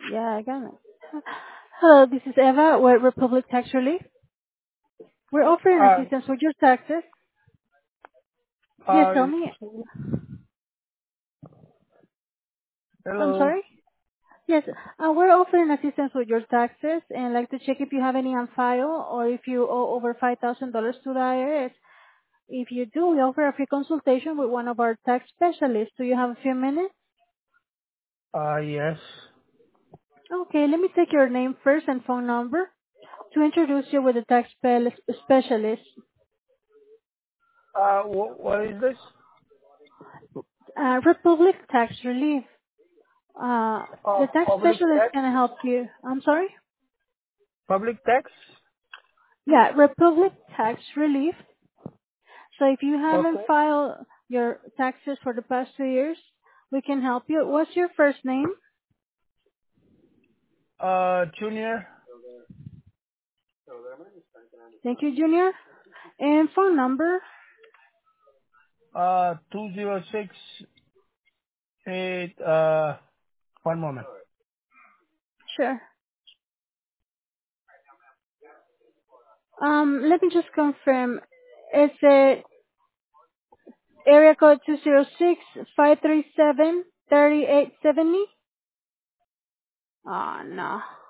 Yeah, I got it. Hello, this is Eva with Republic Tax Relief. We're offering Uh, assistance with your taxes. Yes, uh, tell me. I'm hello. sorry? Yes, we're offering assistance with your taxes and like to check if you have any on file or if you owe over $5,000 to the IRS. If you do, we offer a free consultation with one of our tax specialists. Do you have a few minutes? Yes. Okay, let me take your name first and phone number to introduce you with the tax specialist. What is this? Republic Tax Relief. The tax Public specialist tax? can help you. I'm sorry? Public tax? Yeah, Republic Tax Relief. So if you haven't Okay. filed your taxes for the past 2 years, we can help you. What's your first name? Junior, Thank you, Junior. And phone number? 206, one moment. Sure. Let me just confirm. Is it area code 206-537-3870? Oh, no.